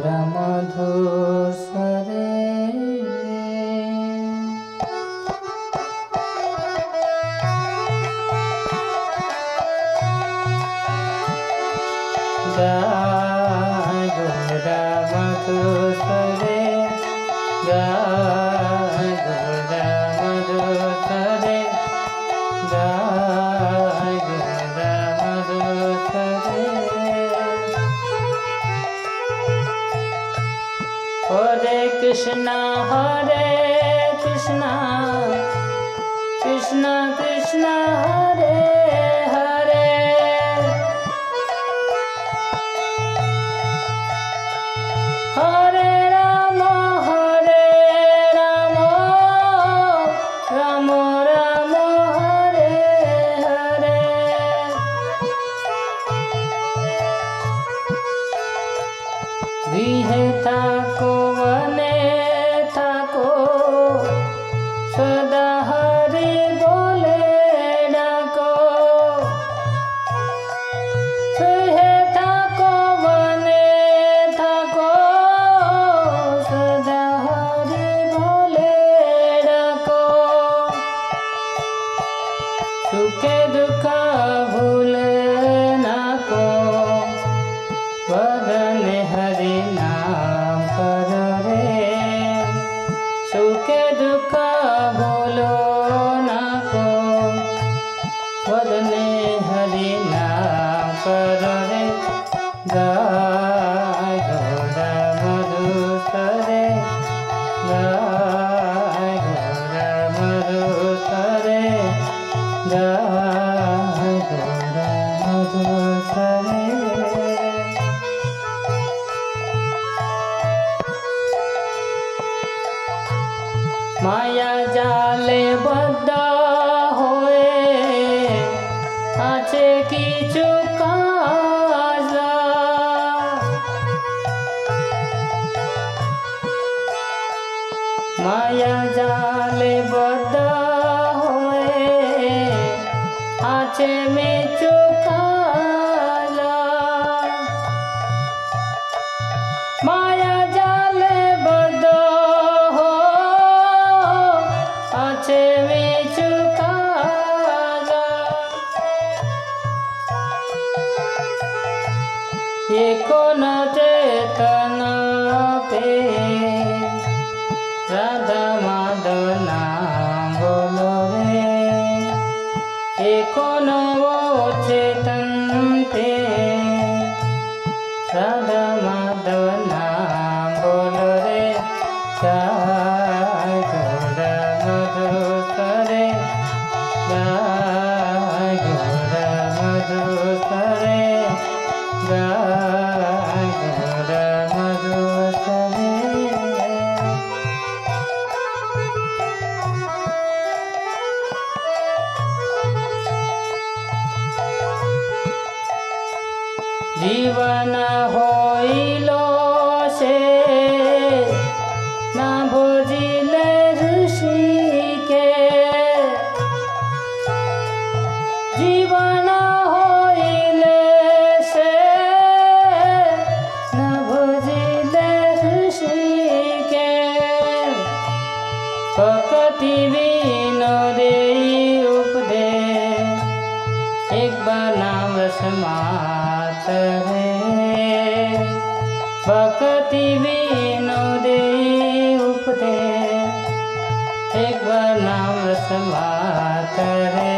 मधुर स्वरे गाय गोरा मधुर स्वरे गाय गोरा मधुर स्वरे गाय गोरा मधुर स्वरे हरे कृष्णा कृष्णा कृष्णा हरे हरे हरे राम राम राम हरे हरे विहता को वने थाको सदा हरि बोले डाको विहता को वने थाको सदा हरि बोले डाको सुखे दुख भूले नाको वदन हरि नाम करो रे सुखे दुख भूलो नाको वदन हरि नाम करो रे गाय गोरा मधुर स्वरे गाय गोरा मधुर स्वरे गाय गोरा मधुर स्वरे माया जाले बद्ध होए आछे किछु काज माया जाले बद्ध होए आछे मिछु काज माया जाले बद्ध आछे मिछु काज एको न चेतन पे राधा माधव नाम बोलो रे एको न वो चेतन पे राधा माधव नाम बोलो रे गाय गोरा मधुर स्वरे गाय गोरा मधुर स्वरे गाय गोरा मधुर स्वरे जीवन होइलो से ना भोजिले ऋषि के जीवन होइले से ना भोजिले ऋषि के भक्ति विनोदे उपदे एक बार नाम समात रे भक्ति विनोदे उपदे एक बार नाम समात रे